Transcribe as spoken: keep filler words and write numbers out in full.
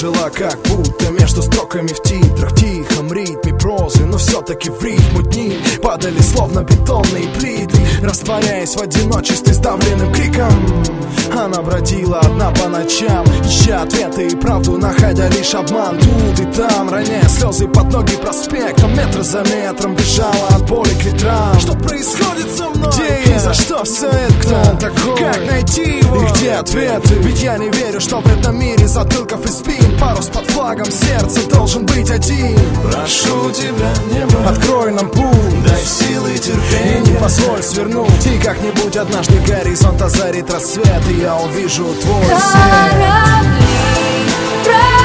жила как будто между строками в титрах. В тихом ритме прозы, но все-таки в рифму дни падали словно бетонные плиты, растворяясь в одиночестве сдавленным криком. Она бродила одна по ночам, ища ответы и правду, находя лишь обман. Тут и там, роняя слезы под ноги проспектом, метр за метром бежала от боли к ветрам. Что происходит со мной? Где и за что все это? Кто он такой? Как найти его? И где ответы? Ведь я не верю, что в этом мире затылков и спин парус под флагом сердца должен быть один. Прошу тебя, небо, открой нам путь, дай силы и терпения, и не позволь свернуть. И как-нибудь однажды горизонт озарит рассвет, и я увижу твой свет. Корабли